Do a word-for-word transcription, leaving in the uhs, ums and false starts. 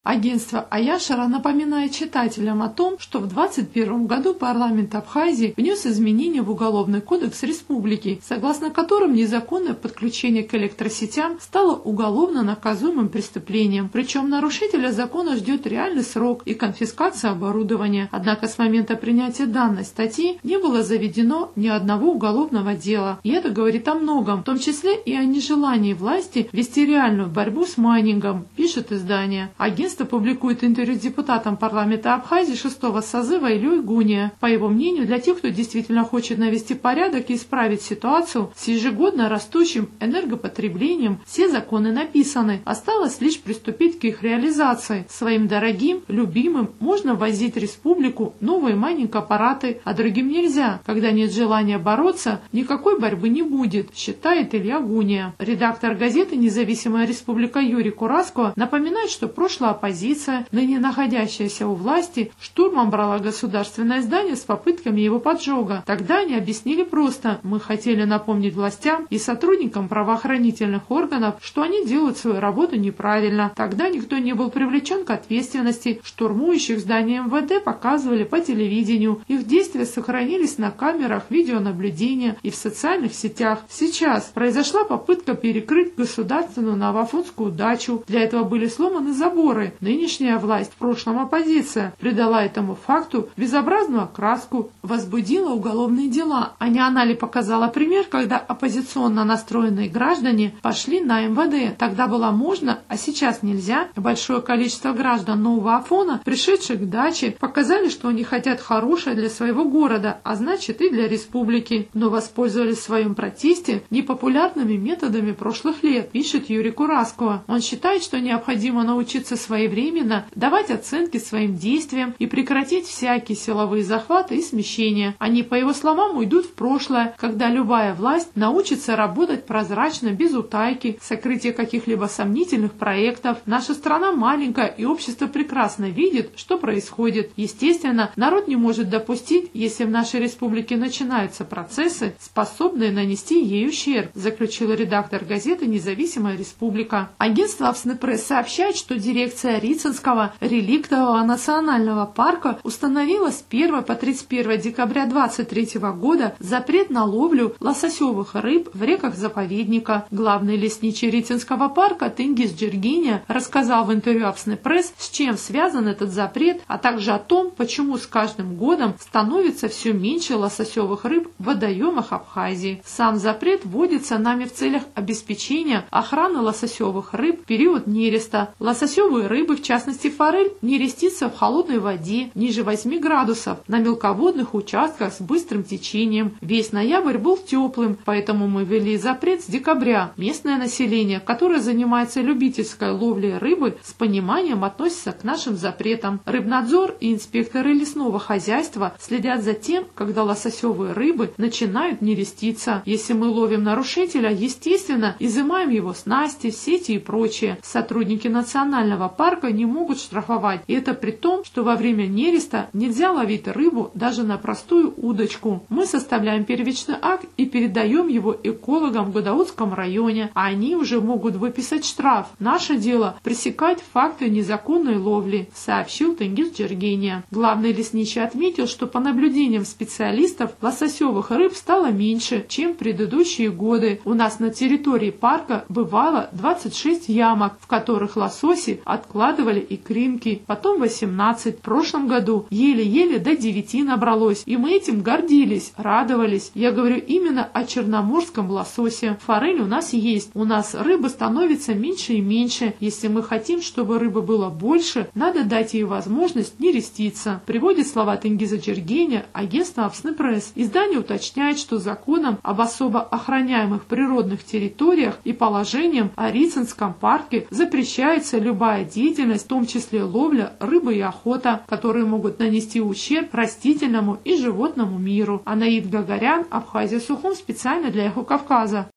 Агентство Аяшара напоминает читателям о том, что в двадцать первом году парламент Абхазии внес изменения в Уголовный кодекс республики, согласно которым незаконное подключение к электросетям стало уголовно наказуемым преступлением. Причем нарушителя закона ждет реальный срок и конфискация оборудования. Однако с момента принятия данной статьи не было заведено ни одного уголовного дела. И это говорит о многом, в том числе и о нежелании власти вести реальную борьбу с майнингом, пишет издание. Агентство публикует интервью с депутатом парламента Абхазии шестого созыва Ильей Гуния. По его мнению, для тех, кто действительно хочет навести порядок и исправить ситуацию с ежегодно растущим энергопотреблением, все законы написаны. Осталось лишь приступить к их реализации. Своим дорогим, любимым можно возить республику новые майнинг-аппараты, а другим нельзя. Когда нет желания бороться, никакой борьбы не будет, считает Илья Гуния. Редактор газеты «Независимая республика» Юрий Кураско напоминает, что прошлая оппозиция, ныне находящаяся у власти, штурмом брала государственное здание с попытками его поджога. Тогда они объяснили просто: мы хотели напомнить властям и сотрудникам правоохранительных органов, что они делают свою работу неправильно. Тогда никто не был привлечен к ответственности. Штурмующих здание эм вэ дэ показывали по телевидению. Их действия сохранились на камерах видеонаблюдения и в социальных сетях. Сейчас произошла попытка перекрыть государственную новофонскую дачу. Для этого были сломаны заборы. Нынешняя власть, в прошлом оппозиция, придала этому факту безобразную окраску, возбудила уголовные дела. А не она ли показала пример, когда оппозиционно настроенные граждане пошли на эм вэ дэ? Тогда было можно, а сейчас нельзя. Большое количество граждан Нового Афона, пришедших к даче, показали, что они хотят хорошее для своего города, а значит и для республики, но воспользовались в своем протесте непопулярными методами прошлых лет, пишет Юрий Кураско. Он считает, что необходимо научиться своевременно давать оценки своим действиям и прекратить всякие силовые захваты и смещения. Они, по его словам, уйдут в прошлое, когда любая власть научится работать прозрачно, без утайки, сокрытия каких-либо сомнительных проектов. Наша страна маленькая, и общество прекрасно видит, что происходит. Естественно, народ не может допустить, если в нашей республике начинаются процессы, способные нанести ей ущерб, заключил редактор газеты «Независимая республика». Агентство Авснепресс сообщает, что дирекция Рицинского реликтового национального парка установила с первого по тридцать первое декабря две тысячи двадцать третьего года запрет на ловлю лососевых рыб в реках заповедника. Главный лесничий Рицинского парка Тенгиз Джергения рассказал в интервью Авснепресс, с чем связан этот запрет, а также о том, почему с каждым годом становится все меньше лососевых рыб в водоемах Абхазии. Сам запрет вводится нами в целях обеспечения охраны лососевых рыб в период нереста. Лососевые рыбы, в частности форель, не рестится в холодной воде ниже восьми градусов на мелководных участках с быстрым течением. Весь ноябрь был теплым, поэтому мы ввели запрет с декабря. Местное население, которое занимается любительской ловлей рыбы, с пониманием относится к нашим запретам. Рыбнадзор и инспекторы лесного хозяйства следят за тем, когда лососевые рыбы начинают нереститься. Если мы ловим нарушителя, естественно, изымаем его снасти, сети и прочее. Сотрудники национального парка не могут штрафовать. И это при том, что во время нереста нельзя ловить рыбу даже на простую удочку. Мы составляем первичный акт и передаем его экологам в Гадаутском районе, а они уже могут выписать штраф. Наше дело пресекать факты незаконной ловли, сообщил Тенгиз Джергения. Главный лесничий отметил, что по наблюдениям специалистов лососевых рыб стало меньше, чем в предыдущие годы. У нас на территории парка бывало двадцать шесть ямок, в которых лососи откладывали икринки, потом восемнадцать. В прошлом году еле-еле до девяти набралось, и мы этим гордились, радовались. Я говорю именно о черноморском лососе. Форель у нас есть. У нас рыбы становится меньше и меньше. Если мы хотим, чтобы рыбы было больше, надо дать ей возможность нереститься. Приводит слова Тенгиза Джергения агентство Авснепресс. Издание уточняет, что законом об особо охраняемых природных территориях и положением о Рицинском парке запрещается любая деятельность, в том числе ловля, рыба и охота, которые могут нанести ущерб растительному и животному миру. Анаид Гагарян, Абхазия Сухум, специально для Эхо Кавказа.